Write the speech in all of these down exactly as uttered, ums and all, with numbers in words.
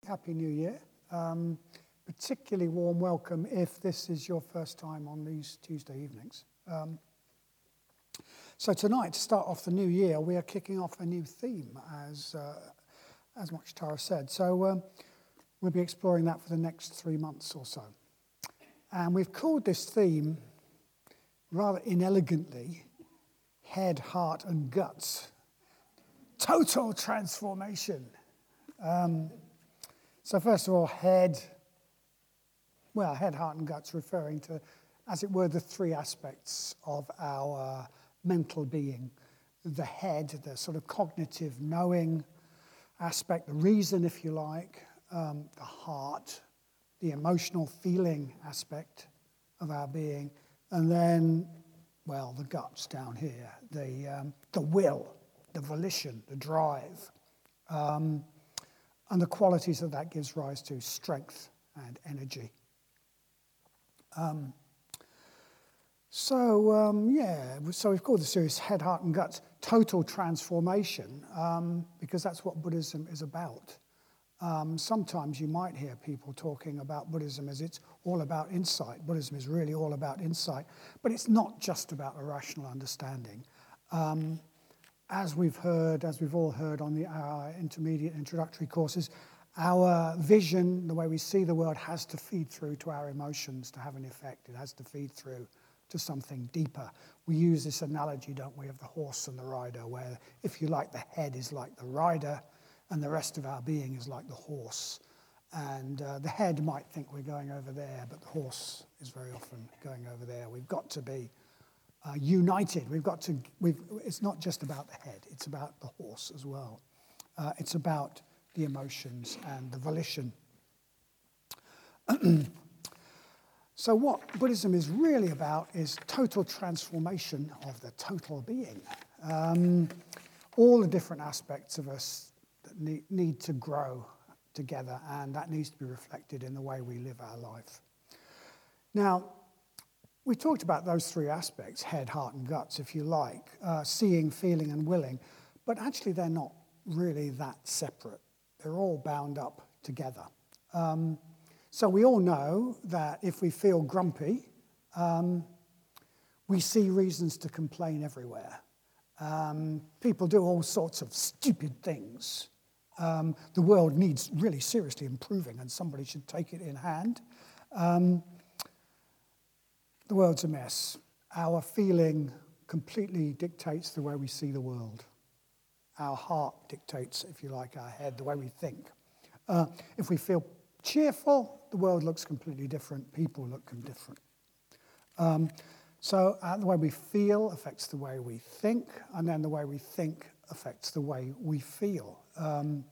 Happy New Year. Um, particularly warm welcome if this is your first time on these Tuesday evenings. Um, so tonight, to start off the new year, we are kicking off a new theme, as uh, as much Tara said. So um, we'll be exploring that for the next three months or so. And we've called this theme, rather inelegantly, Head, Heart and Guts. Total transformation. Um, so first of all, head, well, head, heart and guts referring to, as it were, the three aspects of our mental being. The head, the sort of cognitive knowing aspect, the reason, if you like, um, the heart, the emotional feeling aspect of our being, and then, well, the guts down here, the, um, the will, the volition, the drive. Um, and the qualities that that gives rise to, strength and energy. Um, so, um, yeah, so we've called the series Head, Heart and Guts, Total Transformation, um, because that's what Buddhism is about. Um, sometimes you might hear people talking about Buddhism as it's all about insight. Buddhism is really all about insight, but it's not just about a rational understanding. Um, As we've heard, as we've all heard on the our intermediate introductory courses, our vision, the way we see the world, has to feed through to our emotions to have an effect. It has to feed through to something deeper. We use this analogy, don't we, of the horse and the rider, where, if you like, the head is like the rider and the rest of our being is like the horse. And uh, the head might think we're going over there, but the horse is very often going over there. We've got to be Uh, united. We've got to, we've, it's not just about the head, it's about the horse as well. Uh, it's about the emotions and the volition. So what Buddhism is really about is total transformation of the total being. Um, all the different aspects of us that need, need to grow together, and that needs to be reflected in the way we live our life. Now, we talked about those three aspects, head, heart, and guts, if you like, uh, seeing, feeling, and willing, but actually they're not really that separate. They're all bound up together. Um, so we all know that if we feel grumpy, um, we see reasons to complain everywhere. Um, people do all sorts of stupid things. Um, the world needs really seriously improving, and somebody should take it in hand. Um, The world's a mess. Our feeling completely dictates the way we see the world. Our heart dictates, if you like, our head, the way we think. Uh, if we feel cheerful, the world looks completely different. People look different. Um, so uh, the way we feel affects the way we think, and then the way we think affects the way we feel. Um,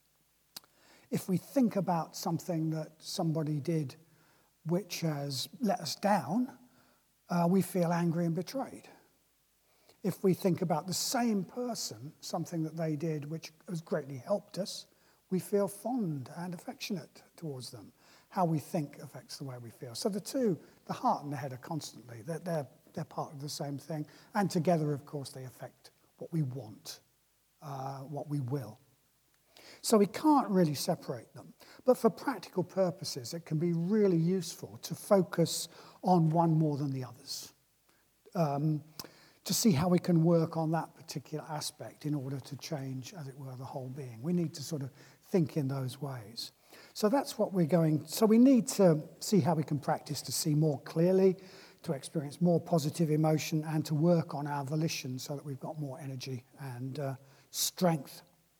if we think about something that somebody did which has let us down, Uh, we feel angry and betrayed. If we think about the same person, something that they did which has greatly helped us, we feel fond and affectionate towards them. How we think affects the way we feel. So the two, the heart and the head, are constantly, they're, they're, they're part of the same thing. And together, of course, they affect what we want, uh, what we will. So we can't really separate them. But for practical purposes, it can be really useful to focus on one more than the others, um, to see how we can work on that particular aspect in order to change, as it were, the whole being. We need to sort of think in those ways. So that's what we're going, so we need to see how we can practice to see more clearly, to experience more positive emotion, and to work on our volition so that we've got more energy and uh, strength.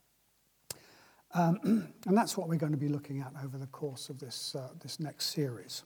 Um, and that's what we're going to be looking at over the course of this, uh, this next series.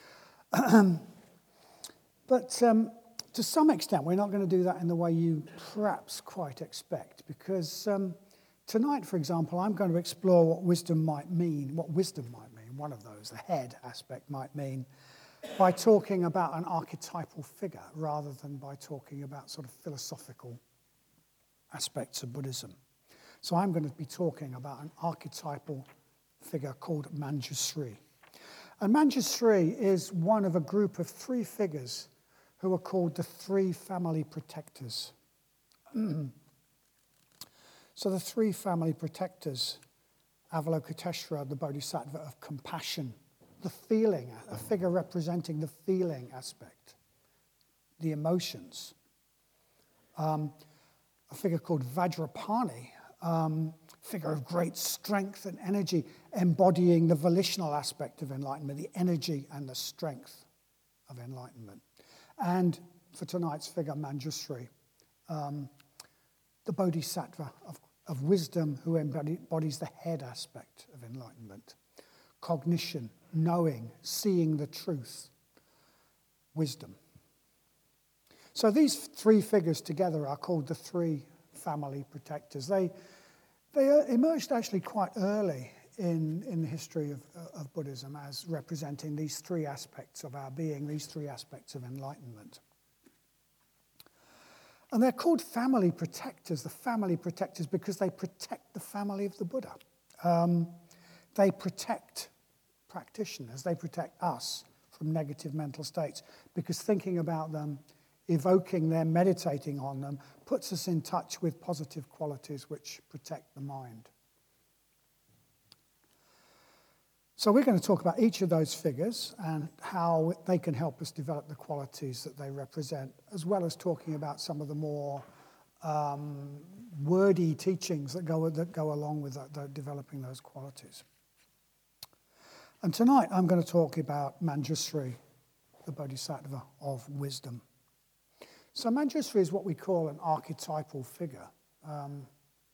But um, to some extent, we're not going to do that in the way you perhaps quite expect, because um, tonight, for example, I'm going to explore what wisdom might mean, what wisdom might mean, one of those, the head aspect might mean, by talking about an archetypal figure rather than by talking about sort of philosophical aspects of Buddhism. So I'm going to be talking about an archetypal figure called Manjushri. And Manjushri is one of a group of three figures who are called the Three Family Protectors. So the Three Family Protectors Avalokiteshvara, the Bodhisattva of compassion, the feeling, a figure representing the feeling aspect, the emotions. Um, a figure called Vajrapani, um, figure of great strength and energy, embodying the volitional aspect of enlightenment, the energy and the strength of enlightenment. And for tonight's figure, Manjushri, um, the Bodhisattva of, of wisdom who embodies the head aspect of enlightenment. Cognition, knowing, seeing the truth, wisdom. So these three figures together are called the three family protectors. They, they emerged actually quite early in, in the history of, of Buddhism as representing these three aspects of our being, these three aspects of enlightenment. And they're called family protectors, the family protectors, because they protect the family of the Buddha. Um, they protect practitioners, they protect us from negative mental states, because thinking about them, evoking them, meditating on them, puts us in touch with positive qualities which protect the mind. So we're going to talk about each of those figures and how they can help us develop the qualities that they represent, as well as talking about some of the more um, wordy teachings that go, that go along with that, that developing those qualities. And tonight I'm going to talk about Manjushri, the Bodhisattva of wisdom. So Manjushri is what we call an archetypal figure. Um,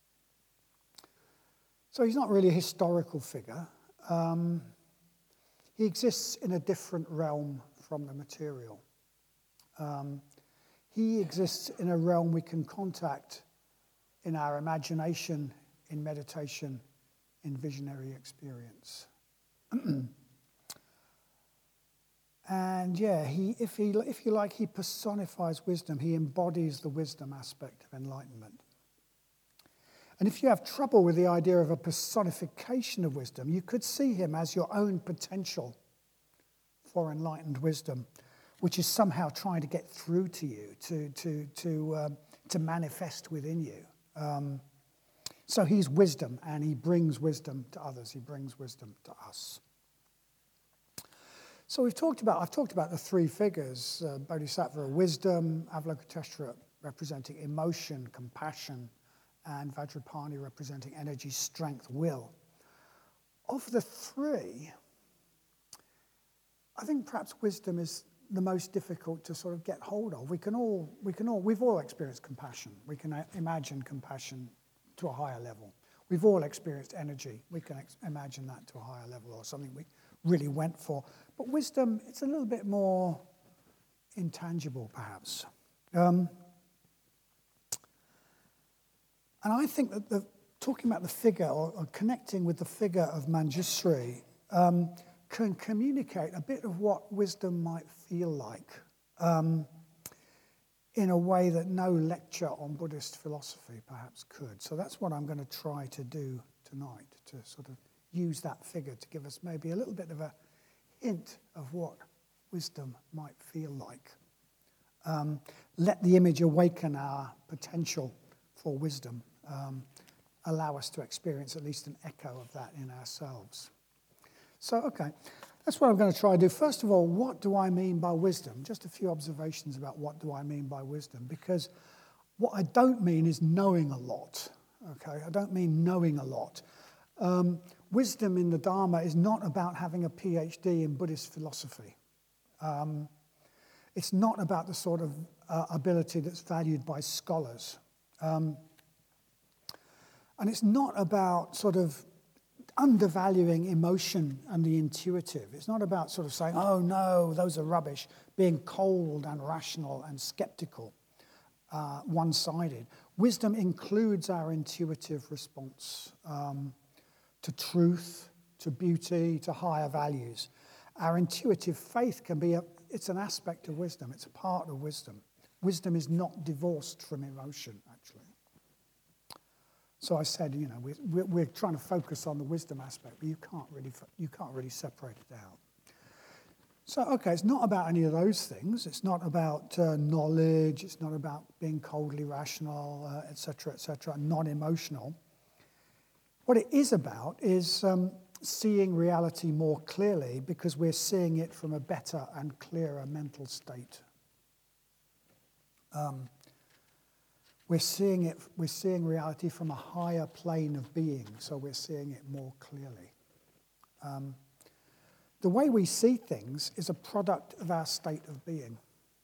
so he's not really a historical figure. Um, he exists in a different realm from the material. Um, he exists in a realm we can contact in our imagination, in meditation, in visionary experience. And yeah, he, if, he, if you like, he personifies wisdom. He embodies the wisdom aspect of enlightenment. And if you have trouble with the idea of a personification of wisdom, you could see him as your own potential for enlightened wisdom, which is somehow trying to get through to you, to, to, to, um, to manifest within you. Um, so he's wisdom, and he brings wisdom to others. He brings wisdom to us. So we've talked about, I've talked about the three figures, uh, Bodhisattva, wisdom, Avalokiteshvara representing emotion, compassion, and Vajrapani representing energy, strength, will. Of the three, I think perhaps wisdom is the most difficult to sort of get hold of. We can all, we can all, we've all experienced compassion. We can imagine compassion to a higher level. We've all experienced energy. We can ex- imagine that to a higher level, or something we really went for. But wisdom, it's a little bit more intangible, perhaps. Um, and I think that the, talking about the figure, or, or connecting with the figure of Manjushri, um, can communicate a bit of what wisdom might feel like um, in a way that no lecture on Buddhist philosophy perhaps could. So that's what I'm going to try to do tonight, to sort of use that figure to give us maybe a little bit of a hint of what wisdom might feel like. Um, let the image awaken our potential for wisdom, um, allow us to experience at least an echo of that in ourselves. So, okay, that's what I'm going to try to do. First of all, what do I mean by wisdom? Just a few observations about what do I mean by wisdom, because what I don't mean is knowing a lot, okay? I don't mean knowing a lot. Um, wisdom in the Dharma is not about having a P H D in Buddhist philosophy. Um, it's not about the sort of uh, ability that's valued by scholars. Um, and it's not about sort of undervaluing emotion and the intuitive. It's not about sort of saying, oh no, those are rubbish, being cold and rational and skeptical, uh, one-sided. Wisdom includes our intuitive response um, to truth, to beauty, to higher values. Our intuitive faith can be, a, it's an aspect of wisdom, it's a part of wisdom. Wisdom is not divorced from emotion, actually. So I said, you know, we're, we're trying to focus on the wisdom aspect, but you can't really, you can't really separate it out. So, okay, it's not about any of those things. It's not about uh, knowledge. It's not about being coldly rational, uh, et cetera, et cetera, non-emotional. What it is about is um, seeing reality more clearly because we're seeing it from a better and clearer mental state. Um, we're seeing it, we're seeing reality from a higher plane of being, so we're seeing it more clearly. Um, the way we see things is a product of our state of being.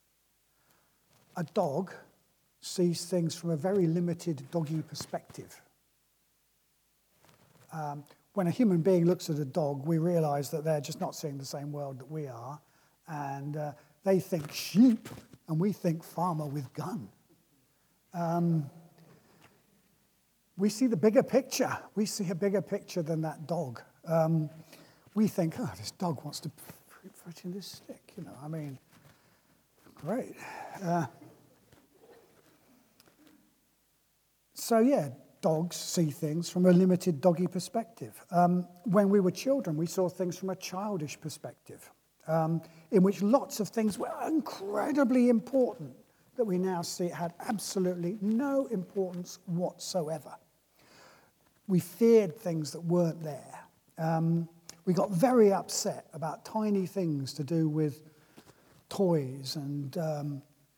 A dog sees things from a very limited doggy perspective. Um, when a human being looks at a dog, we realize that they're just not seeing the same world that we are, and uh, they think sheep, and we think farmer with gun. Um, we see the bigger picture. We see a bigger picture than that dog. Um, we think, oh, this dog wants to put in this stick, you know, I mean, great. Uh, so, yeah, dogs see things from a limited doggy perspective. Um, when we were children, we saw things from a childish perspective, um, in which lots of things were incredibly important that we now see had absolutely no importance whatsoever. We feared things that weren't there. Um, we got very upset about tiny things to do with toys and um,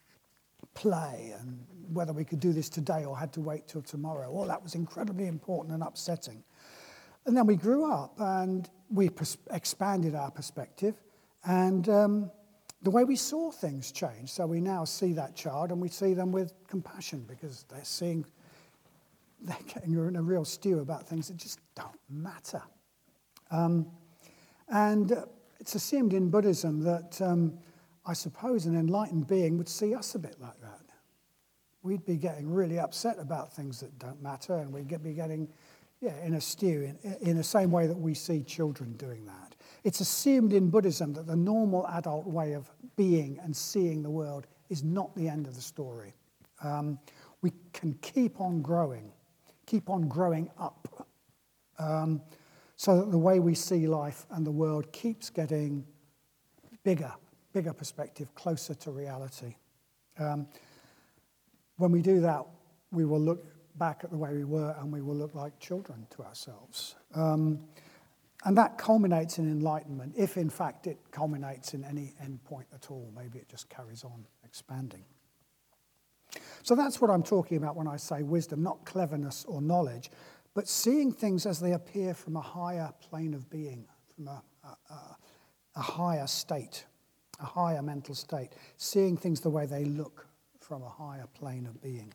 play and whether we could do this today or had to wait till tomorrow. All that was incredibly important and upsetting. And then we grew up and we pers- expanded our perspective, and um, the way we saw things changed. So we now see that child and we see them with compassion because they're seeing, they're getting in a real stew about things that just don't matter. Um, and uh, it's assumed in Buddhism that um, I suppose an enlightened being would see us a bit like that. We'd be getting really upset about things that don't matter, and we'd get, be getting, yeah, in a stew, in, in the same way that we see children doing that. It's assumed in Buddhism that the normal adult way of being and seeing the world is not the end of the story. Um, we can keep on growing, keep on growing up, um, so that the way we see life and the world keeps getting bigger, bigger perspective, closer to reality. Um, when we do that, we will look back at the way we were and we will look like children to ourselves. Um, and that culminates in enlightenment, if in fact it culminates in any end point at all. Maybe it just carries on expanding. So that's what I'm talking about when I say wisdom, not cleverness or knowledge, but seeing things as they appear from a higher plane of being, from a, a, a, a higher state, a higher mental state, seeing things the way they look from a higher plane of being.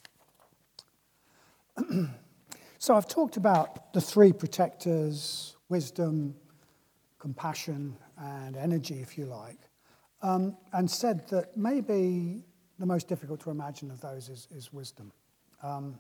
So I've talked about the three protectors: wisdom, compassion, and energy, if you like, um, and said that maybe the most difficult to imagine of those is, is wisdom. Um,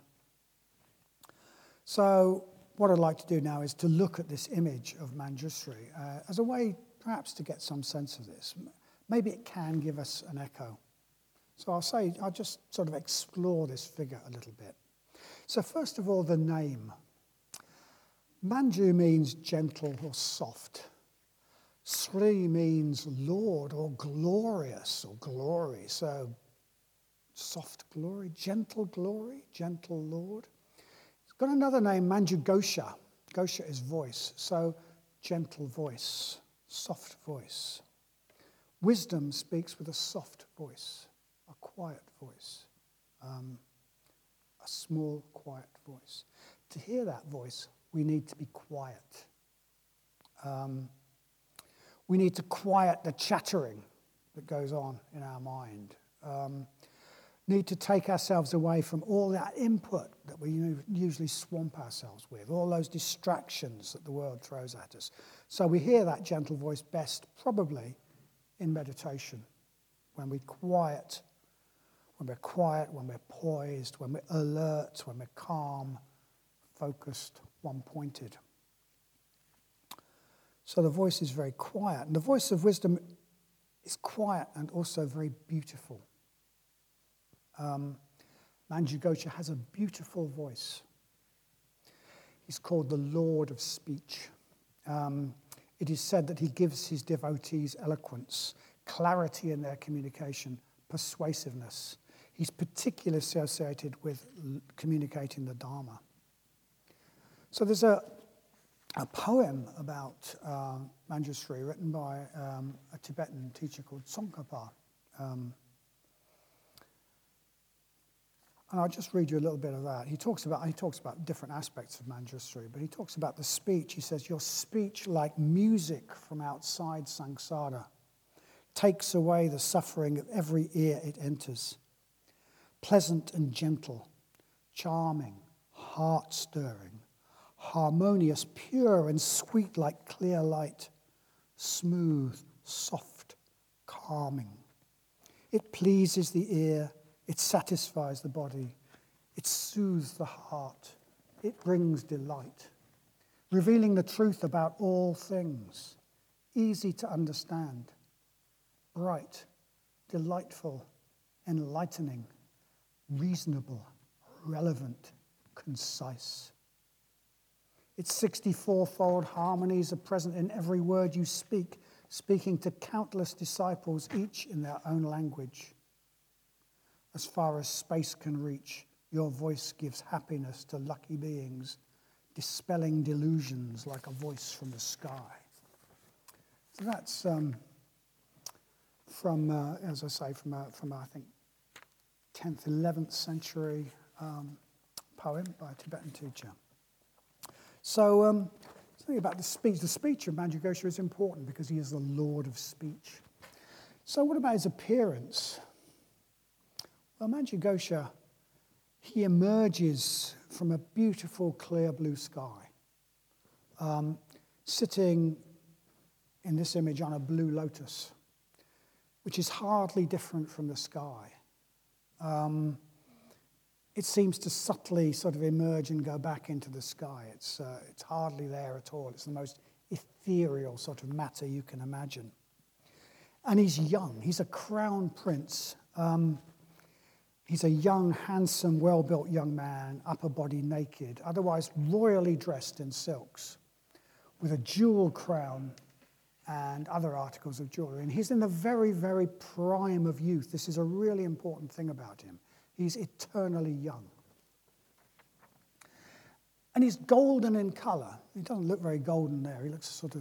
so what I'd like to do now is to look at this image of Manjushri uh, as a way perhaps to get some sense of this. Maybe it can give us an echo. So I'll say, I'll just sort of explore this figure a little bit. So first of all, the name. Manju means gentle or soft. Sri means Lord or glorious or glory. So soft glory, gentle glory, gentle Lord. It's got another name, Manju Gosha. Gosha is voice, so gentle voice, soft voice. Wisdom speaks with a soft voice, a quiet voice. Um, A small, quiet voice. To hear that voice, we need to be quiet. Um, we need to quiet the chattering that goes on in our mind. Um, need to take ourselves away from all that input that we usually swamp ourselves with, all those distractions that the world throws at us. So we hear that gentle voice best probably in meditation, when we quiet When we're quiet, when we're poised, when we're alert, when we're calm, focused, one-pointed. So the voice is very quiet. And the voice of wisdom is quiet and also very beautiful. Um, Manju Gosha has a beautiful voice. He's called the Lord of Speech. Um, it is said that he gives his devotees eloquence, clarity in their communication, persuasiveness. He's particularly associated with communicating the Dharma. So there's a, a poem about uh, Manjushri written by um, a Tibetan teacher called Tsongkhapa. Um, and I'll just read you a little bit of that. He talks about he talks about different aspects of Manjushri, but he talks about the speech. He says, "Your speech, like music from outside samsara, takes away the suffering of every ear it enters. Pleasant and gentle, charming, heart-stirring, harmonious, pure and sweet like clear light, smooth, soft, calming. It pleases the ear, it satisfies the body, it soothes the heart, it brings delight, revealing the truth about all things, easy to understand, bright, delightful, enlightening, reasonable, relevant, concise. Its sixty-four-fold harmonies are present in every word you speak, speaking to countless disciples, each in their own language. As far as space can reach, your voice gives happiness to lucky beings, dispelling delusions like a voice from the sky." So that's um, from, uh, as I say, from, a, from a, I think, tenth, eleventh century um, poem by a Tibetan teacher. So, um, something about the speech. The speech of Manjughosha is important because he is the Lord of speech. So what about his appearance? Well, Manjughosha, he emerges from a beautiful, clear blue sky, um, sitting in this image on a blue lotus, which is hardly different from the sky. Um, it seems to subtly sort of emerge and go back into the sky. It's, uh, it's hardly there at all. It's the most ethereal sort of matter you can imagine. And he's young. He's a crown prince. Um, he's a young, handsome, well-built young man, upper body naked, otherwise royally dressed in silks, with a jewel crown and other articles of jewelry. And he's in the very, very prime of youth. This is a really important thing about him. He's eternally young. And he's golden in color. He doesn't look very golden there. He looks sort of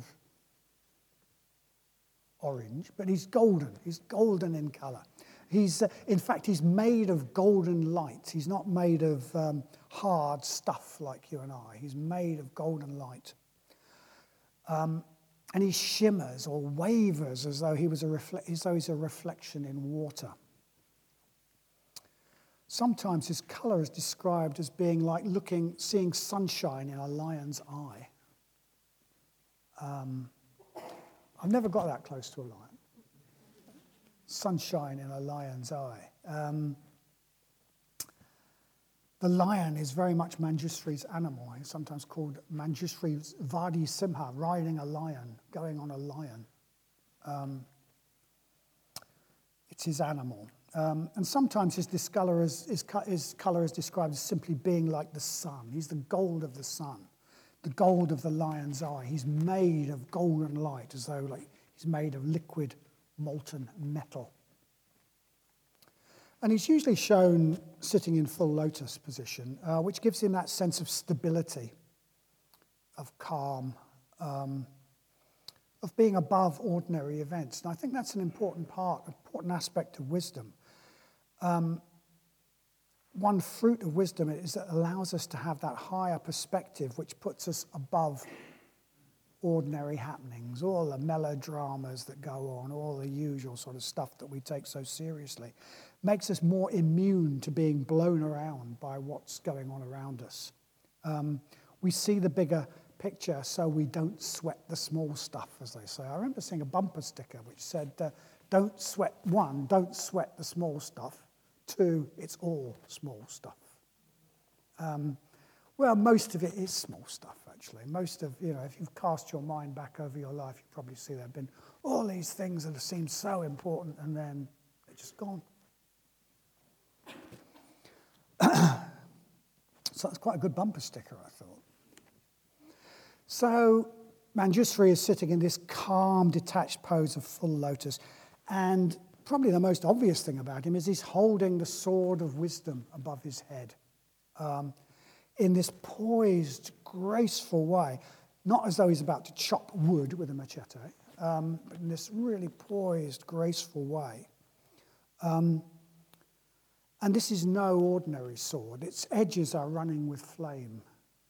orange, but he's golden. He's golden in color. He's, uh, in fact, he's made of golden light. He's not made of um, hard stuff like you and I. He's made of golden light. Um, and he shimmers or wavers as though he was a refle- as though he's a reflection in water. Sometimes his color is described as being like looking, seeing sunshine in a lion's eye. Um, I've never got that close to a lion. Sunshine in a lion's eye. Um, the lion is very much Manjushri's animal. He's sometimes called Manjushri's Vadi Simha, riding a lion, going on a lion. Um, it's his animal. Um, and sometimes his discolor is, his, his color is described as simply being like the sun. He's the gold of the sun, the gold of the lion's eye. He's made of golden light, as though like he's made of liquid molten metal. And he's usually shown sitting in full lotus position, uh, which gives him that sense of stability, of calm, um, of being above ordinary events. And I think that's an important part, important aspect of wisdom. Um, one fruit of wisdom is that it allows us to have that higher perspective which puts us above ordinary happenings, all the melodramas that go on, all the usual sort of stuff that we take so seriously. Makes us more immune to being blown around by what's going on around us. Um, we see the bigger picture so we don't sweat the small stuff, as they say. I remember seeing a bumper sticker which said, uh, don't sweat, one, don't sweat the small stuff. Two, it's all small stuff. Um, well, most of it is small stuff, actually. Most of, you know, if you've cast your mind back over your life, you probably see there have been all these things that have seemed so important and then they're just gone. So that's quite a good bumper sticker, I thought. So Manjushri is sitting in this calm, detached pose of full lotus, and probably the most obvious thing about him is he's holding the sword of wisdom above his head. Um, in this poised, graceful way, not as though he's about to chop wood with a machete, um, but in this really poised, graceful way. Um, and this is no ordinary sword. Its edges are running with flame.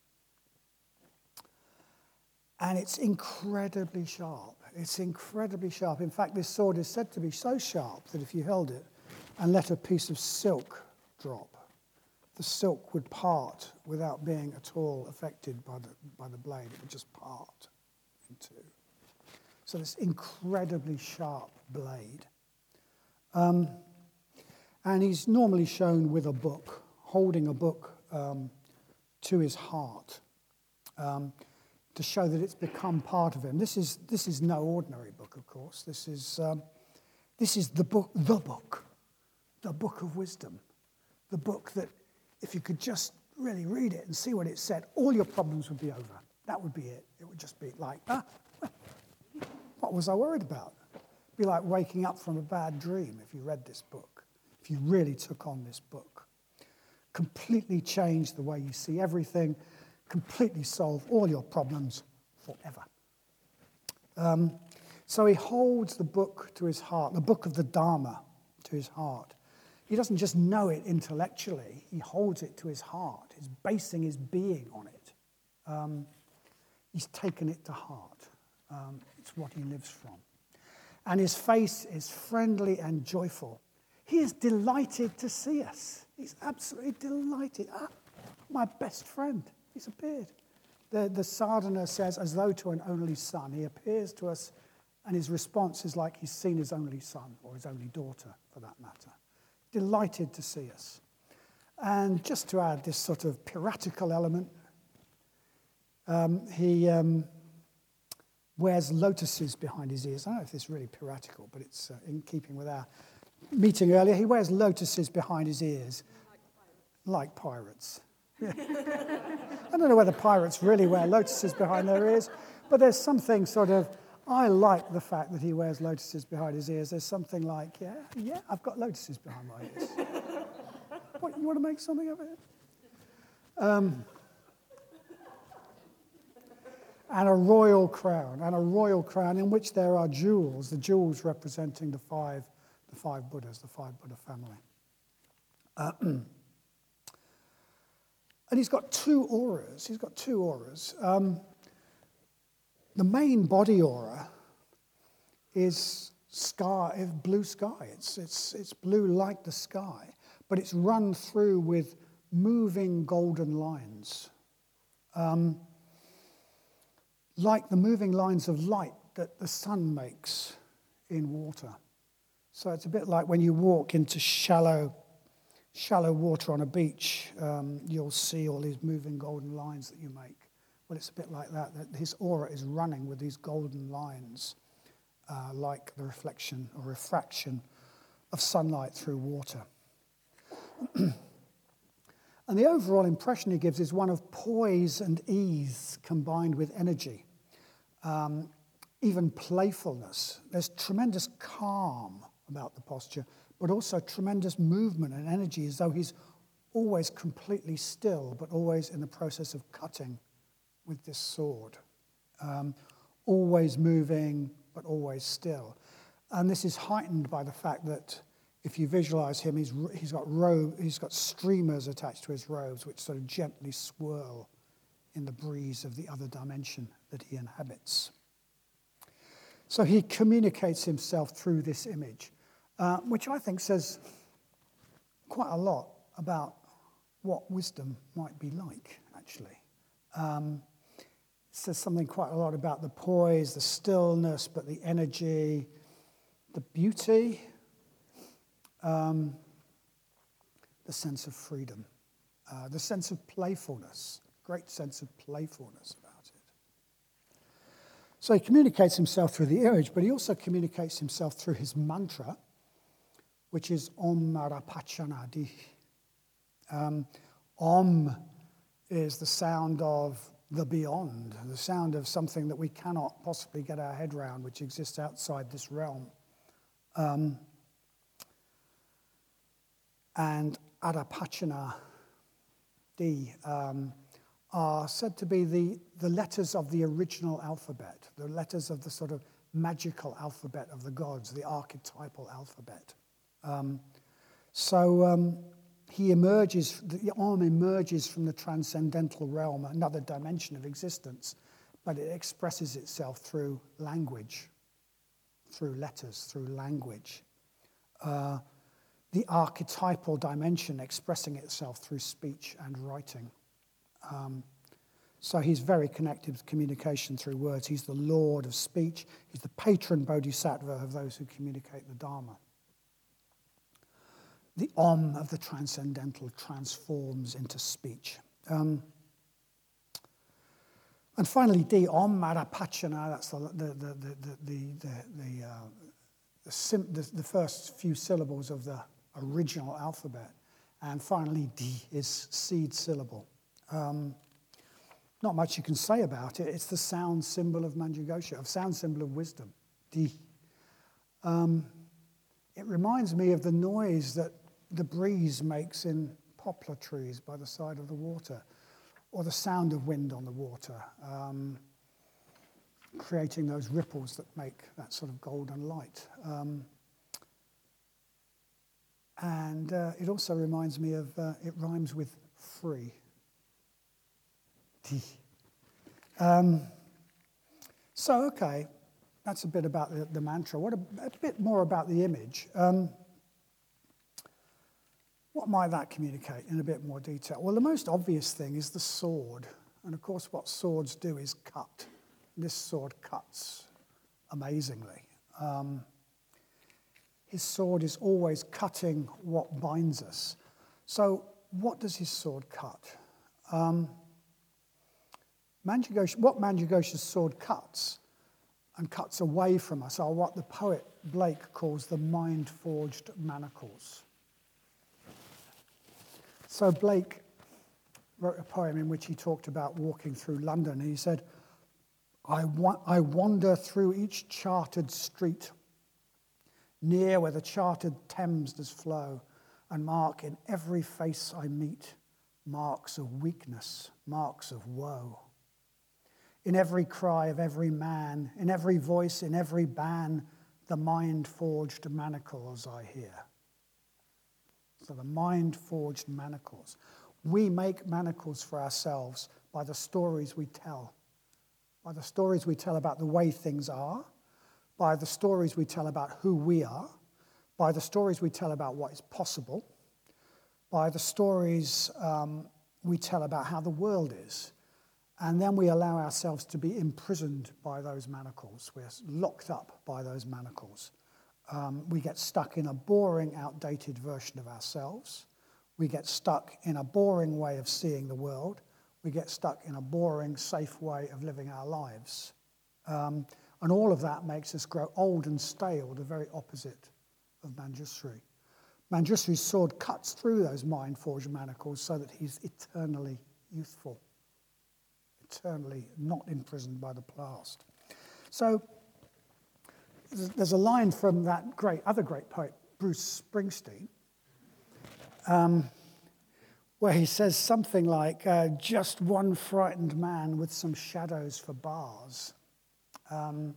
And it's incredibly sharp. It's incredibly sharp. In fact, this sword is said to be so sharp that if you held it and let a piece of silk drop, the silk would part without being at all affected by the, by the blade. It would just part in two. So this incredibly sharp blade. Um, and he's normally shown with a book, holding a book um, to his heart, um, to show that it's become part of him. This is this is no ordinary book, of course. This is um, this is the book, the book, the book of wisdom, the book that, if you could just really read it and see what it said, all your problems would be over. That would be it. It would just be like, ah, what was I worried about? It'd be like waking up from a bad dream if you read this book, if you really took on this book. Completely change the way you see everything, completely solve all your problems forever. Um, so he holds the book to his heart, the book of the Dharma to his heart. He doesn't just know it intellectually, he holds it to his heart. He's basing his being on it. Um, he's taken it to heart. Um, it's what he lives from. And his face is friendly and joyful. He is delighted to see us. He's absolutely delighted. Ah, my best friend. He's appeared. The, the sadhana says, as though to an only son. He appears to us, and his response is like he's seen his only son, or his only daughter, for that matter. Delighted to see us. And just to add this sort of piratical element, um, he um, wears lotuses behind his ears. I don't know if this is really piratical, but it's uh, in keeping with our meeting earlier. He wears lotuses behind his ears, like pirates. Yeah. I don't know whether pirates really wear lotuses behind their ears, but there's something sort of, I like the fact that he wears lotuses behind his ears. There's something like, yeah, yeah, I've got lotuses behind my ears. What, you want to make something of it? Um, and a royal crown, and a royal crown in which there are jewels, the jewels representing the five, the five Buddhas, the five Buddha family. Uh, And he's got two auras. He's got two auras. Um, the main body aura is sky, is blue sky. It's, it's, it's blue like the sky, but it's run through with moving golden lines, um, like the moving lines of light that the sun makes in water. So it's a bit like when you walk into shallow shallow water on a beach, um, you'll see all these moving golden lines that you make. Well, it's a bit like that, that his aura is running with these golden lines, uh, like the reflection or refraction of sunlight through water. And the overall impression he gives is one of poise and ease combined with energy, um, even playfulness. There's tremendous calm about the posture, but also tremendous movement and energy, as though he's always completely still, but always in the process of cutting with this sword. Um, always moving, but always still. And this is heightened by the fact that if you visualize him, he's, he's got robe, he's got streamers attached to his robes, which sort of gently swirl in the breeze of the other dimension that he inhabits. So he communicates himself through this image. Uh, which I think says quite a lot about what wisdom might be like, actually. Um, it says something quite a lot about the poise, the stillness, but the energy, the beauty, um, the sense of freedom, uh, the sense of playfulness, great sense of playfulness about it. So he communicates himself through the image, but he also communicates himself through his mantra, which is Om Marapachanadi. Um, Om is the sound of the beyond, the sound of something that we cannot possibly get our head around, which exists outside this realm. Um, and Arapachana D, um, are said to be the, the letters of the original alphabet, the letters of the sort of magical alphabet of the gods, the archetypal alphabet. Um, so um, he emerges, the Om emerges from the transcendental realm, another dimension of existence, but it expresses itself through language, through letters, through language. Uh, the archetypal dimension expressing itself through speech and writing. Um, so he's very connected with communication through words. He's the Lord of speech. He's the patron bodhisattva of those who communicate the Dharma. The Om of the transcendental transforms into speech. Um, and finally, D, Om Marapachana, that's the, the, the, the, the, the, the, uh, the, sim, the, the first few syllables of the original alphabet. And finally, D is seed syllable. Um, not much you can say about it. It's the sound symbol of Manjughosha, a sound symbol of wisdom, D. Um, it reminds me of the noise that the breeze makes in poplar trees by the side of the water, or the sound of wind on the water, um, creating those ripples that make that sort of golden light. Um, and uh, it also reminds me of, uh, it rhymes with free. Um, so, okay, that's a bit about the, the mantra. What a, a bit more about the image. Um, what might that communicate in a bit more detail? Well, the most obvious thing is the sword. And of course, what swords do is cut. This sword cuts amazingly. Um, his sword is always cutting what binds us. So, what does his sword cut? Um, Manjughosha, what Manjughosha's sword cuts and cuts away from us are what the poet Blake calls the mind-forged manacles. So Blake wrote a poem in which he talked about walking through London. And he said, I, wa- I wander through each chartered street, near where the chartered Thames does flow, and mark in every face I meet marks of weakness, marks of woe. In every cry of every man, in every voice, in every ban, the mind-forged manacles I hear. So the mind-forged manacles. We make manacles for ourselves by the stories we tell. By the stories we tell about the way things are, by the stories we tell about who we are, by the stories we tell about what is possible, by the stories um, we tell about how the world is. And then we allow ourselves to be imprisoned by those manacles. We're locked up by those manacles. Um, we get stuck in a boring, outdated version of ourselves. We get stuck in a boring way of seeing the world. We get stuck in a boring, safe way of living our lives. Um, and all of that makes us grow old and stale, the very opposite of Manjushri. Manjushri's sword cuts through those mind-forged manacles so that he's eternally youthful, eternally not imprisoned by the past. So there's a line from that great other great poet, Bruce Springsteen, um, where he says something like, uh, just one frightened man with some shadows for bars. Um,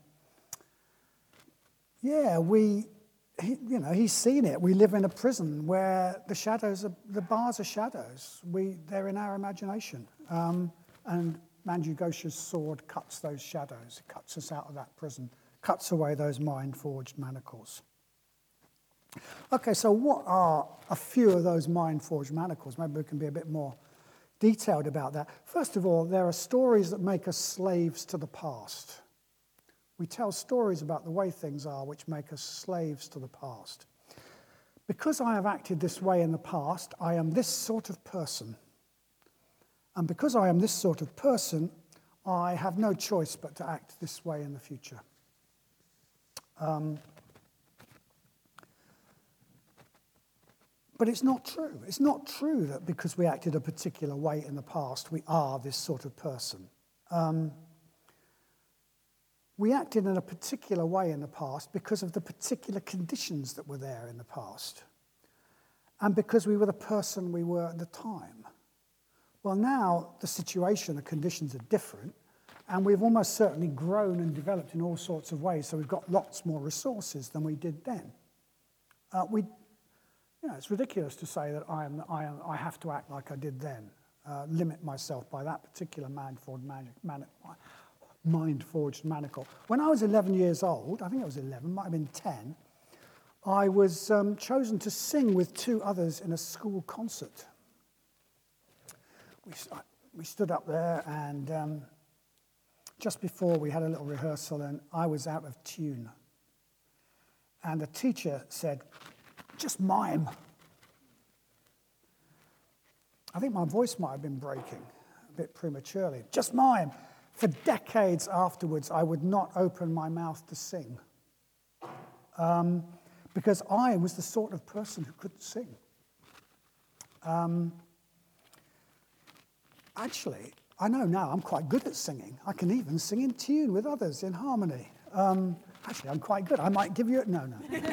yeah, we, he, you know, he's seen it. We live in a prison where the shadows, are, the bars are shadows. We, they're in our imagination. Um, and Manjughosha's sword cuts those shadows. It cuts us out of that prison, cuts away those mind-forged manacles. Okay, so what are a few of those mind-forged manacles? Maybe we can be a bit more detailed about that. First of all, there are stories that make us slaves to the past. We tell stories about the way things are which make us slaves to the past. Because I have acted this way in the past, I am this sort of person. And because I am this sort of person, I have no choice but to act this way in the future. Um, but it's not true. It's not true that because we acted a particular way in the past, we are this sort of person. Um, we acted in a particular way in the past because of the particular conditions that were there in the past, and because we were the person we were at the time. Well, now the situation, the conditions are different, and we've almost certainly grown and developed in all sorts of ways, so we've got lots more resources than we did then. Uh, we, you know, it's ridiculous to say that I, am, I, am, I have to act like I did then, uh, limit myself by that particular mind-forged magic, man, mind-forged manacle. When I was eleven years old, I think I was eleven, might have been ten, I was um, chosen to sing with two others in a school concert. We, we stood up there, and um, just before we had a little rehearsal, and I was out of tune. And the teacher said, "Just mime." I think my voice might have been breaking a bit prematurely. Just mime. For decades afterwards, I would not open my mouth to sing. Um, because I was the sort of person who couldn't sing. Um, actually, I know now I'm quite good at singing. I can even sing in tune with others, in harmony. Um, actually, I'm quite good. I might give you a... No, no.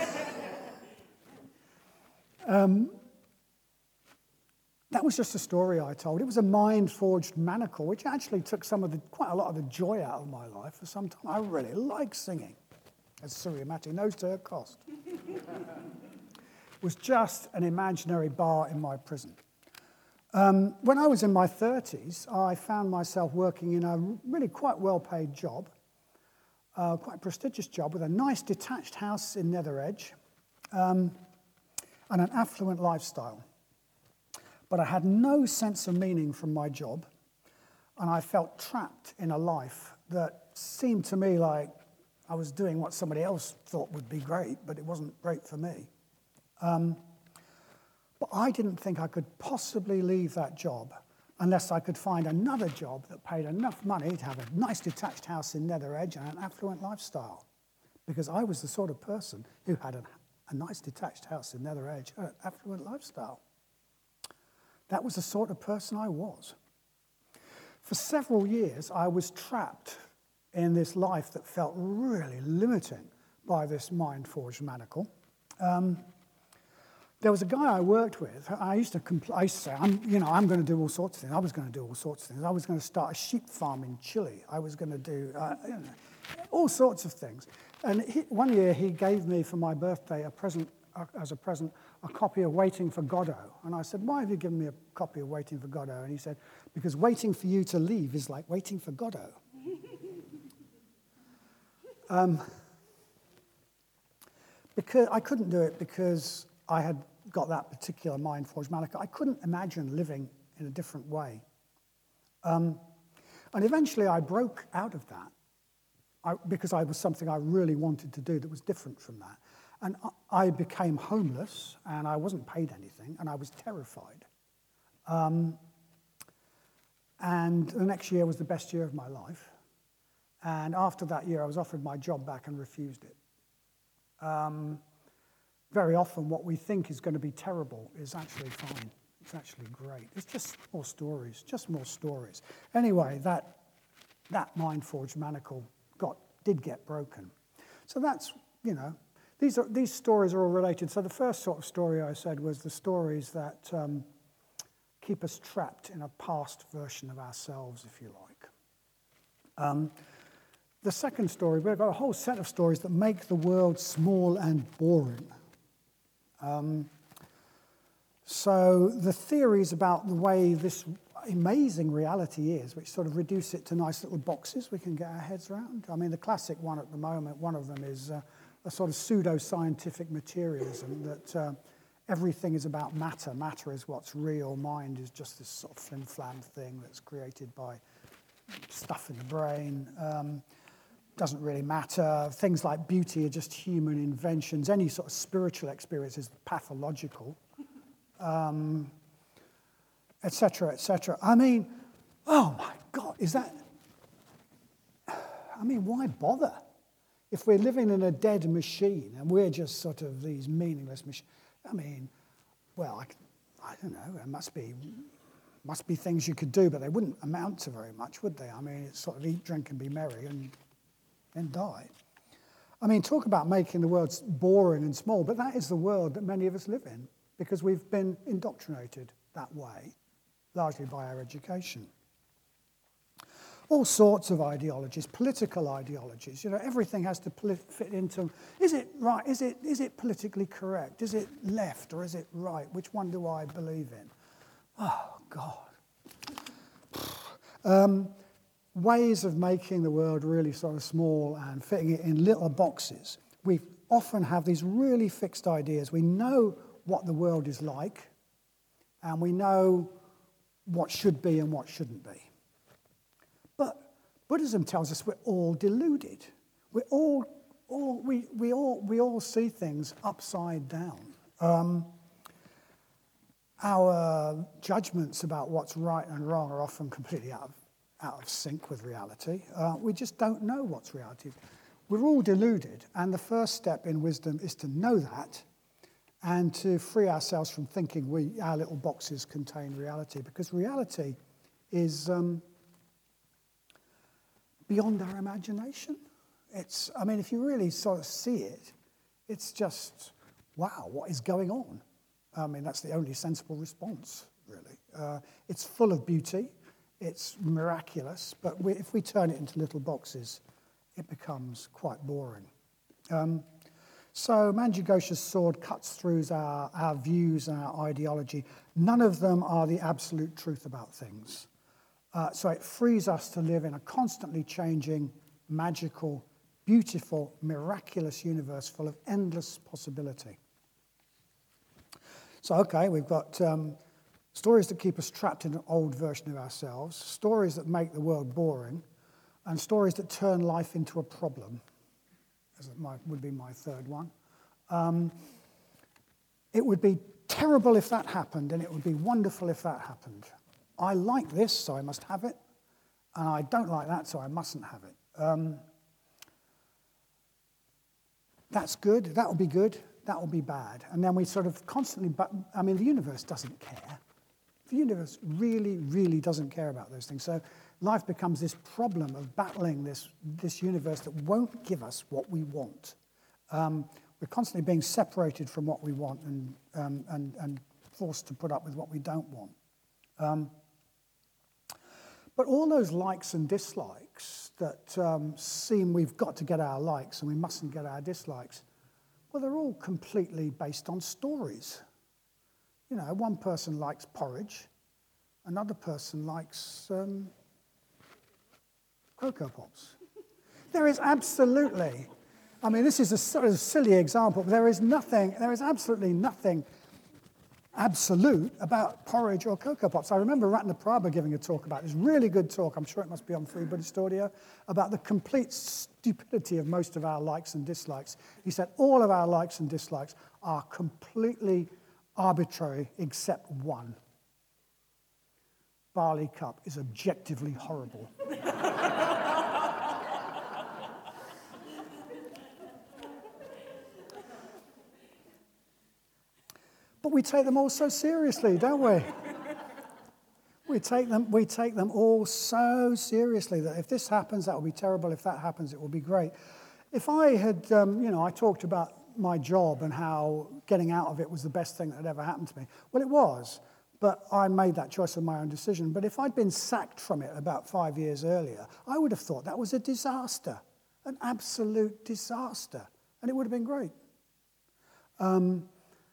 um, that was just a story I told. It was a mind-forged manacle, which actually took some of the, quite a lot of the joy out of my life for some time. I really like singing. As Suriamati knows to her cost. It was just an imaginary bar in my prison. Um, when I was in my thirties, I found myself working in a really quite well-paid job, uh, quite a prestigious job with a nice detached house in Nether Edge um, and an affluent lifestyle. But I had no sense of meaning from my job, and I felt trapped in a life that seemed to me like I was doing what somebody else thought would be great, but it wasn't great for me. Um, but I didn't think I could possibly leave that job unless I could find another job that paid enough money to have a nice detached house in Nether Edge and an affluent lifestyle. Because I was the sort of person who had a, a nice detached house in Nether Edge and an affluent lifestyle. That was the sort of person I was. For several years, I was trapped in this life that felt really limiting by this mind-forged manacle. Um, there was a guy I worked with. I used to, compl- I used to say, I'm, you know, I'm going to do all sorts of things. I was going to do all sorts of things. I was going to start a sheep farm in Chile. I was going to do uh, you know, all sorts of things. And he, one year he gave me for my birthday a present, uh, as a present, a copy of Waiting for Godot. And I said, "Why have you given me a copy of Waiting for Godot?" And he said, "Because waiting for you to leave is like waiting for Godot." Um, because I couldn't do it because I had got that particular mind-forged manacle. I couldn't imagine living in a different way. Um, and eventually I broke out of that I, because I was something I really wanted to do that was different from that. And I, I became homeless, and I wasn't paid anything, and I was terrified. Um, and the next year was the best year of my life. And after that year, I was offered my job back and refused it. Um, very often, what we think is going to be terrible is actually fine. It's actually great. It's just more stories, just more stories. Anyway, that that mind-forged manacle got did get broken. So that's, you know, these are these stories are all related. So the first sort of story I said was the stories that um, keep us trapped in a past version of ourselves, if you like. Um, The second story, we've got a whole set of stories that make the world small and boring. Um, so the theories about the way this amazing reality is, which sort of reduce it to nice little boxes we can get our heads around. I mean, the classic one at the moment, one of them is uh, a sort of pseudo-scientific materialism that uh, everything is about matter. Matter is what's real. Mind is just this sort of flim-flam thing that's created by stuff in the brain. Um, doesn't really matter. Things like beauty are just human inventions. Any sort of spiritual experience is pathological, um, et cetera, et cetera. I mean, oh my God, is that... I mean, why bother? If we're living in a dead machine and we're just sort of these meaningless machines, I mean, well, I, I don't know, there must be... must be things you could do, but they wouldn't amount to very much, would they? I mean, it's sort of eat, drink, and be merry, and then die. I mean, talk about making the world boring and small, but that is the world that many of us live in, because we've been indoctrinated that way. largely by our education. All sorts of ideologies, political ideologies. You know, everything has to fit into, is it right? Is it, is it politically correct? Is it left or is it right? Which one do I believe in? Oh, God. Um, ways of making the world really sort of small and fitting it in little boxes. We often have these really fixed ideas. We know what the world is like, and we know what should be and what shouldn't be. But Buddhism tells us we're all deluded. We're all, all we, we all we all see things upside down. Um, our judgments about what's right and wrong are often completely out of, out of sync with reality. Uh, we just don't know what's reality. We're all deluded, and the first step in wisdom is to know that and to free ourselves from thinking we our little boxes contain reality, because reality is um, beyond our imagination. It's, I mean, if you really sort of see it, it's just, wow, what is going on? I mean, that's the only sensible response, really. Uh, it's full of beauty, it's miraculous, but we, if we turn it into little boxes, it becomes quite boring. Um, so Manjughosha's sword cuts through our, our views and our ideology. None of them are the absolute truth about things. Uh, so it frees us to live in a constantly changing, magical, beautiful, miraculous universe full of endless possibility. So, okay, we've got um, stories that keep us trapped in an old version of ourselves, stories that make the world boring, and stories that turn life into a problem, as it might, would be my third one. Um, it would be terrible if that happened, and it would be wonderful if that happened. I like this, so I must have it, and I don't like that, so I mustn't have it. Um, that's good, that will be good, that will be bad. And then we sort of constantly, but I mean, the universe doesn't care. The universe really, really doesn't care about those things. So life becomes this problem of battling this, this universe that won't give us what we want. Um, we're constantly being separated from what we want and, um, and, and forced to put up with what we don't want. Um, but all those likes and dislikes that um, seem we've got to get our likes and we mustn't get our dislikes, well, they're all completely based on stories. You know, one person likes porridge, another person likes um, Cocoa Pops. There is absolutely, I mean, this is a sort of silly example, but there is nothing, there is absolutely nothing absolute about porridge or Cocoa Pops. I remember Ratnaprabha giving a talk about this, really good talk, I'm sure it must be on Free Buddhist Audio, about the complete stupidity of most of our likes and dislikes. He said all of our likes and dislikes are completely arbitrary except one. Barley cup is objectively horrible. But we take them all so seriously, don't we? We take them, we take them all so seriously that if this happens, that will be terrible. If that happens, it will be great. If I had, um, you know, I talked about my job and how getting out of it was the best thing that had ever happened to me. Well, it was, but I made that choice of my own decision. But if I'd been sacked from it about five years earlier, I would have thought that was a disaster, an absolute disaster, and it would have been great. Um,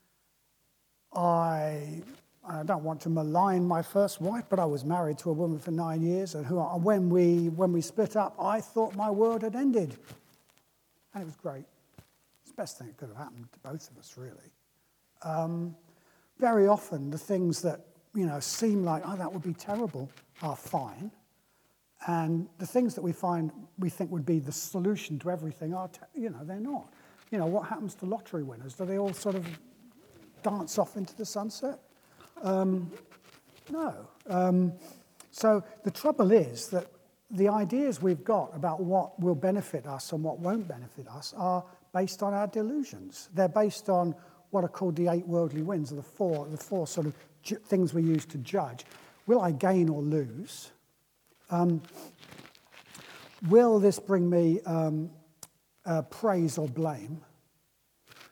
I, I don't want to malign my first wife, but I was married to a woman for nine years, and who, when we when we split up, I thought my world had ended, and it was great. It's the best thing that could have happened to both of us, really. Um, very often, the things that you know seem like oh that would be terrible are fine, and the things that we find we think would be the solution to everything are te- you know they're not. You know what happens to lottery winners? Do they all sort of dance off into the sunset? Um, no. Um, so the trouble is that the ideas we've got about what will benefit us and what won't benefit us are based on our delusions. They're based on what are called the eight worldly winds, or the four, the four sort of ju- things we use to judge. Will I gain or lose? Um, will this bring me um, uh, praise or blame?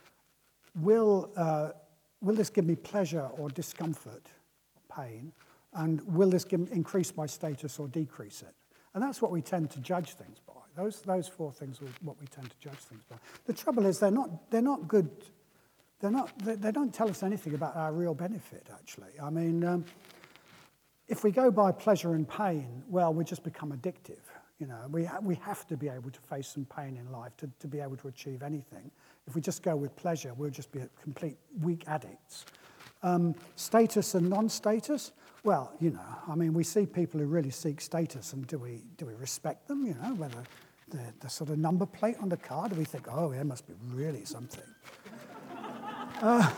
Will uh, Will this give me pleasure or discomfort, or pain? And will this give, increase my status or decrease it? And that's what we tend to judge things by. Those, those four things are what we tend to judge things by. The trouble is they're not, they're not good, they're not, they, they don't tell us anything about our real benefit, actually. I mean, um, if we go by pleasure and pain, well, we just become addictive. You know, we, ha- we have to be able to face some pain in life to, to be able to achieve anything. If we just go with pleasure, we'll just be complete weak addicts. Um, status and non-status, well, you know, I mean, we see people who really seek status, and do we do we respect them? You know, whether the, the sort of number plate on the car, do we think, oh, it must be really something? uh,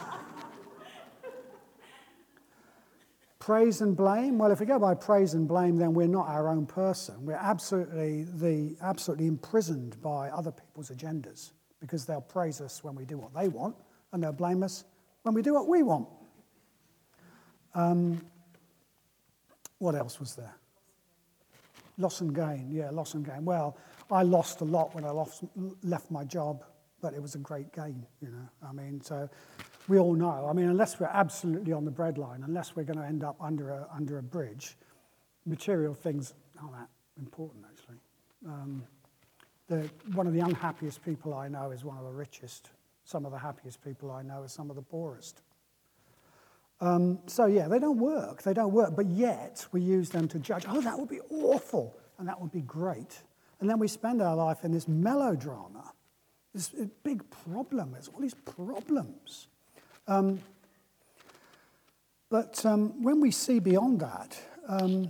praise and blame. Well, if we go by praise and blame, then we're not our own person. We're absolutely the absolutely imprisoned by other people's agendas, because they'll praise us when we do what they want, and they'll blame us when we do what we want. Um, what else was there? Loss and gain. Yeah, loss and gain. Well, I lost a lot when I lost, left my job, but it was a great gain, you know. I mean, so we all know. I mean, unless we're absolutely on the breadline, unless we're going to end up under a, under a bridge, material things aren't that important, actually. Um, the, one of the unhappiest people I know is one of the richest. Some of the happiest people I know are some of the poorest. Um, so, yeah, they don't work. They don't work. But yet we use them to judge. Oh, that would be awful. And that would be great. And then we spend our life in this melodrama, this big problem. There's all these problems. Um, but um, when we see beyond that, um,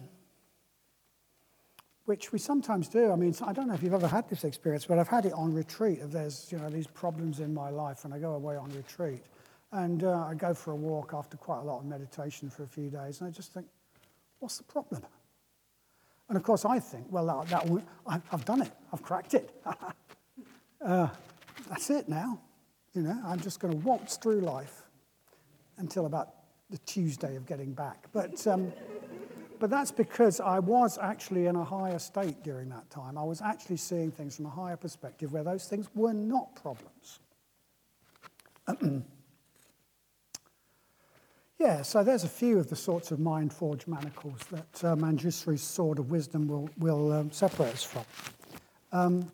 which we sometimes do, I mean, I don't know if you've ever had this experience, but I've had it on retreat. If there's, you know, these problems in my life, and I go away on retreat. And uh, I go for a walk after quite a lot of meditation for a few days, and I just think, what's the problem? And of course I think, well, that, that will, I, I've done it. I've cracked it. uh, that's it now. You know, I'm just going to waltz through life until about the Tuesday of getting back. But, um, but that's because I was actually in a higher state during that time. I was actually seeing things from a higher perspective where those things were not problems. Yeah, so there's a few of the sorts of mind-forged manacles that uh, Manjushri's sword of wisdom will, will um, separate us from. Um,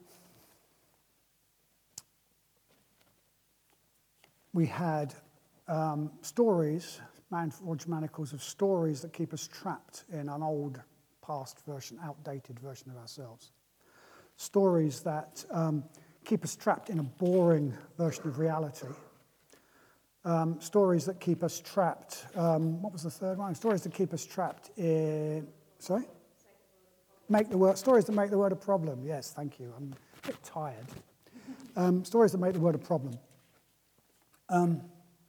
we had um, stories, mind-forged manacles of stories that keep us trapped in an old, past version, outdated version of ourselves. Stories that um, keep us trapped in a boring version of reality. Um, stories that keep us trapped. Um, what was the third one? Stories that keep us trapped in. Sorry? Make the word. Stories that make the word a problem. Yes, thank you. I'm a bit tired. Um, stories that make the word a problem. Um,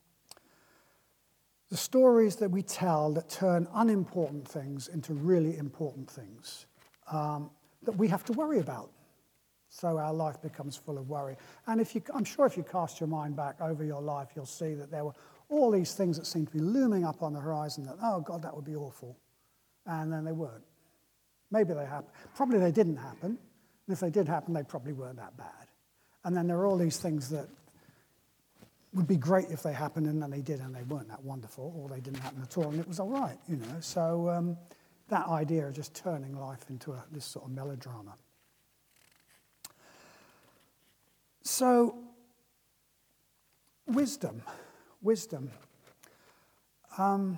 the stories that we tell that turn unimportant things into really important things um, that we have to worry about. So our life becomes full of worry. And if you, I'm sure if you cast your mind back over your life, you'll see that there were all these things that seemed to be looming up on the horizon that, oh, God, that would be awful. And then they weren't. Maybe they happened. Probably they didn't happen. And if they did happen, they probably weren't that bad. And then there are all these things that would be great if they happened, and then they did, and they weren't that wonderful, or they didn't happen at all, and it was all right, you know. So um, that idea of just turning life into a, this sort of melodrama. So, wisdom, wisdom. Um,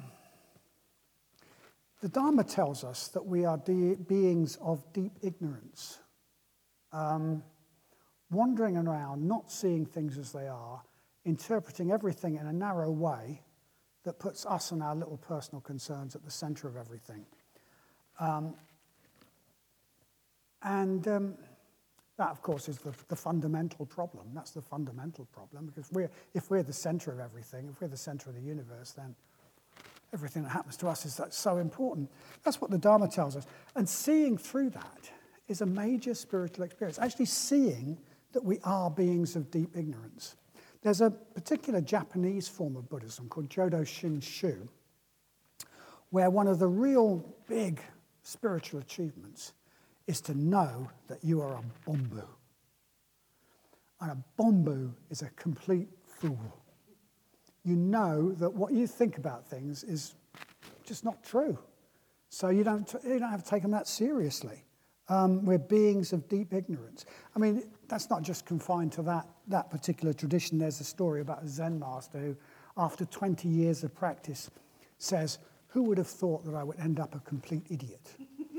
the Dharma tells us that we are de- beings of deep ignorance, um, wandering around, not seeing things as they are, interpreting everything in a narrow way that puts us and our little personal concerns at the center of everything. Um, and... Um, That, of course, is the, the fundamental problem. That's the fundamental problem, because we're, if we're the center of everything, if we're the center of the universe, then everything that happens to us is that's so important. That's what the Dharma tells us. And seeing through that is a major spiritual experience, actually seeing that we are beings of deep ignorance. There's a particular Japanese form of Buddhism called Jodo Shinshu, where one of the real big spiritual achievements is to know that you are a bombu. And a bombu is a complete fool. You know that what you think about things is just not true. So you don't, you don't have to take them that seriously. Um, we're beings of deep ignorance. I mean, that's not just confined to that, that particular tradition. There's a story about a Zen master who, after twenty years of practice, says, "Who would have thought that I would end up a complete idiot?"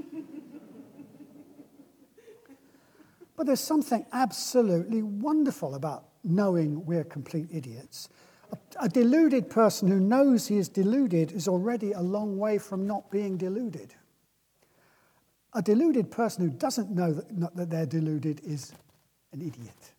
But there's something absolutely wonderful about knowing we're complete idiots. A, a deluded person who knows he is deluded is already a long way from not being deluded. A deluded person who doesn't know that, not that they're deluded is an idiot.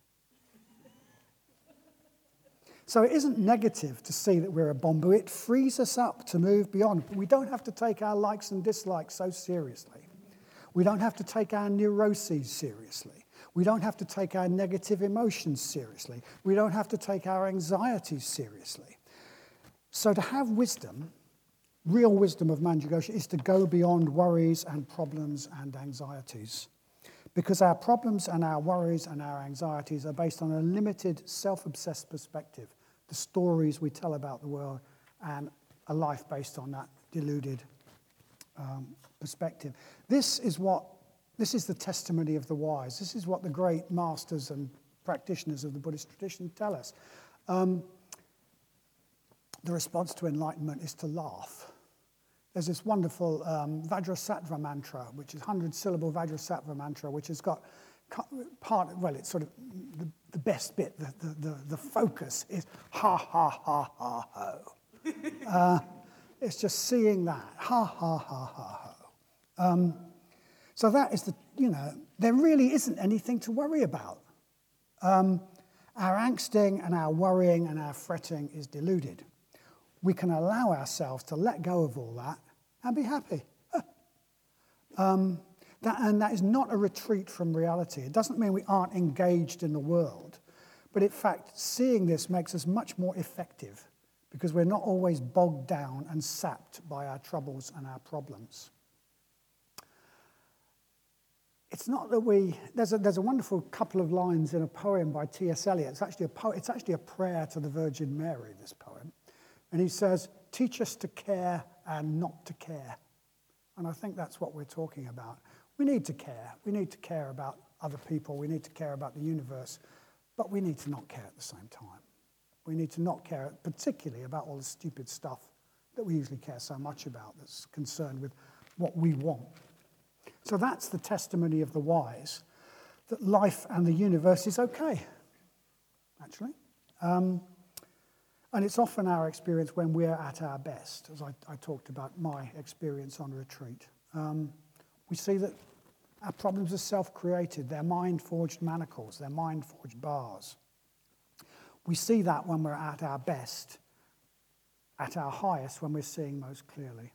So it isn't negative to see that we're a bomb. It frees us up to move beyond. We don't have to take our likes and dislikes so seriously. We don't have to take our neuroses seriously. We don't have to take our negative emotions seriously. We don't have to take our anxieties seriously. So to have wisdom, real wisdom of Manjughosha, is to go beyond worries and problems and anxieties. Because our problems and our worries and our anxieties are based on a limited, self-obsessed perspective, the stories we tell about the world, and a life based on that deluded um, perspective. This is what, this is the testimony of the wise. This is what the great masters and practitioners of the Buddhist tradition tell us. Um, the response to enlightenment is to laugh. There's this wonderful um, Vajrasattva mantra, which is one hundred syllable Vajrasattva mantra, which has got part, well, it's sort of the, the best bit, the, the, the, the focus is ha, ha, ha, ha, ho. uh, it's just seeing that, ha, ha, ha, ha, ho. Um, so that is the, you know, there really isn't anything to worry about. Um, our angsting and our worrying and our fretting is deluded. We can allow ourselves to let go of all that and be happy. um, that, and that is not a retreat from reality. It doesn't mean we aren't engaged in the world, but in fact, seeing this makes us much more effective because we're not always bogged down and sapped by our troubles and our problems. It's not that we, there's a, there's a wonderful couple of lines in a poem by T S Eliot. It's actually a po- it's actually a prayer to the Virgin Mary, this poem. And he says, teach us to care and not to care. And I think that's what we're talking about. We need to care. We need to care about other people. We need to care about the universe. But we need to not care at the same time. We need to not care particularly about all the stupid stuff that we usually care so much about that's concerned with what we want. So that's the testimony of the wise, that life and the universe is okay, actually. Um, And it's often our experience when we're at our best, as I, I talked about my experience on retreat. Um, we see that our problems are self-created. They're mind-forged manacles. They're mind-forged bars. We see that when we're at our best, at our highest, when we're seeing most clearly.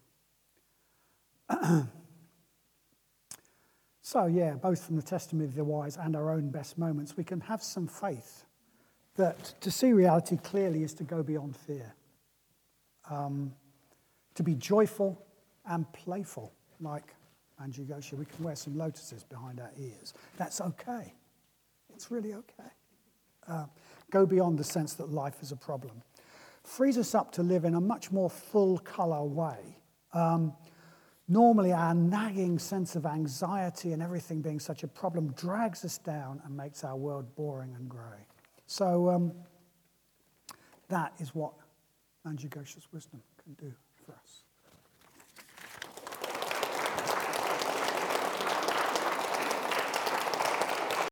So, yeah, both from the testimony of the wise and our own best moments, we can have some faith that to see reality clearly is to go beyond fear. Um, to be joyful and playful, like Manjughosha. We can wear some lotuses behind our ears. That's okay. It's really okay. Uh, go beyond the sense that life is a problem. Frees us up to live in a much more full-colour way. Um, normally, our nagging sense of anxiety and everything being such a problem drags us down and makes our world boring and grey. So um, that is what Manjughosha's wisdom can do.